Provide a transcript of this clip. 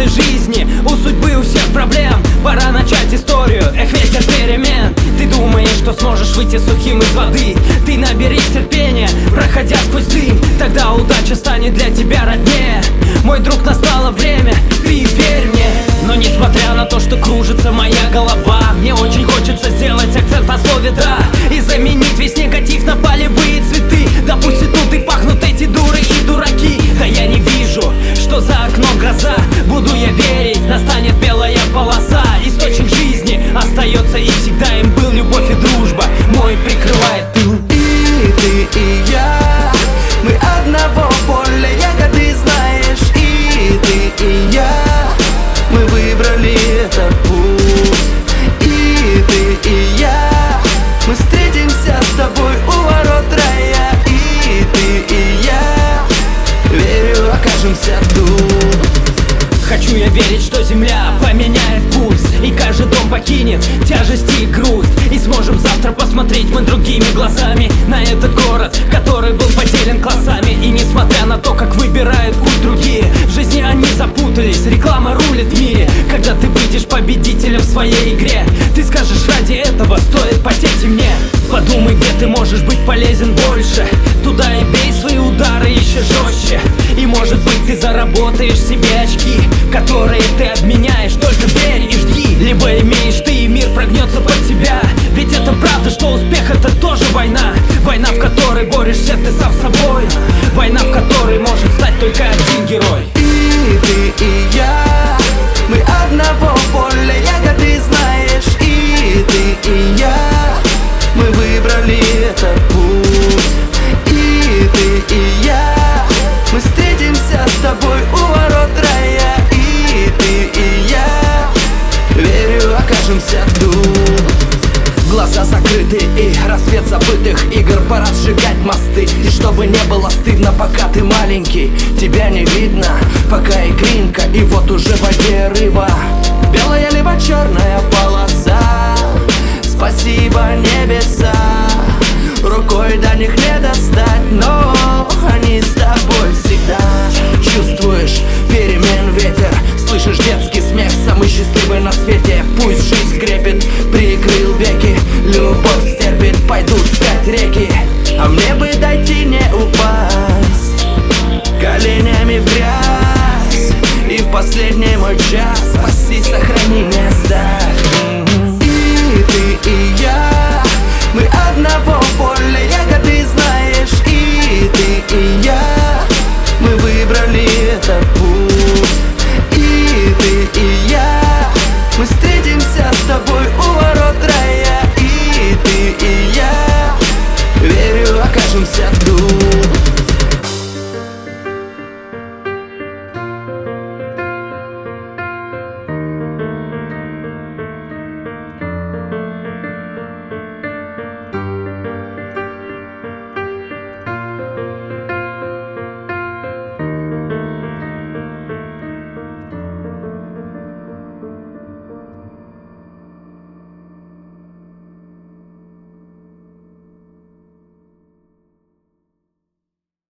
этой жизни. У судьбы у всех проблем, пора начать историю. Эх, ветер перемен. Ты думаешь, что сможешь выйти сухим из воды? Ты наберись терпения, проходя сквозь дым. Тогда удача станет для тебя роднее. Мой друг, настало время, ты верь мне. Но несмотря на то, что кружится моя голова, мне очень хочется сделать акцент на слове «да» и заменить весь негатив на полевые цветы. Да пусть цветут и пахнут эти дуры и дураки. Да я не вижу, что за окном гроза. Буду я верить, настанет белая полоса. Источник жизни остается, и всегда им был любовь и дружба. Мой прикрывает тыл. И ты, и я, мы одного поля ягоды, знаешь. И ты, и я, мы выбрали этот путь. И ты, и я, мы встретимся с тобой у ворот рая. И ты, и я, верю, окажемся тут. Хочу я верить, что земля поменяет курс, и каждый дом покинет тяжесть и грусть. И сможем завтра посмотреть мы другими глазами на этот город, который был поделен классами. И несмотря на то, как выбирают путь другие, в жизни они запутались, реклама рулит в мире. Когда ты выйдешь победителем в своей игре, ты скажешь: ради этого стоит потеть и мне. Подумай, где ты можешь быть полезен больше, туда и бей свои удары еще жестче. И может быть ты заработаешь себе очки, которые ты обменяешь. Только верь и жди. Либо имеешь ты, и мир прогнется под тебя. Ведь это правда, что успех — это тоже война. Война, в которой борешься ты сам с собой. Война, в которой может стать только один герой. И ты, и я, мы одного поля ягоды, знаешь. И ты, и я, мы выбрали этот путь. И ты, и я, мы встретимся с тобой у ворот рая. И ты, и я, верю, окажемся тут. Глаза закрыты и рассвет забытых игр. Пора сжигать мосты, и чтобы не было стыдно, пока ты маленький, тебя не видно, пока икринка, и вот уже в воде рыба. Белая либо черная полоса. Спасибо, небеса, рукой до них не достать, но они с тобой всегда. Чувствуешь перемен ветер, слышишь детский смех, самый счастливый на свете. Пусть жизнь крепит, прикрыл веки, любовь стерпит, пойдут спять реки. А мне бы дойти, не упасть коленями в грязь, и в последний мой час спаси, сохрани место.